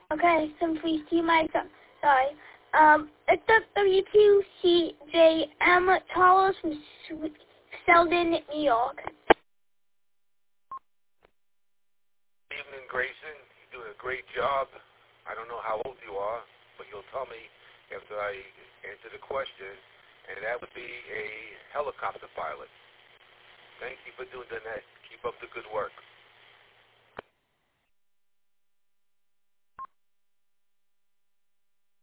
Okay, simply see my son. Sorry. It's the WTCJM Charles from Selden, New York. Good evening, Grayson. You're doing a great job. I don't know how old you are, but you'll tell me after I answer the question, and that would be a helicopter pilot. Thank you for doing that. Keep up the good work.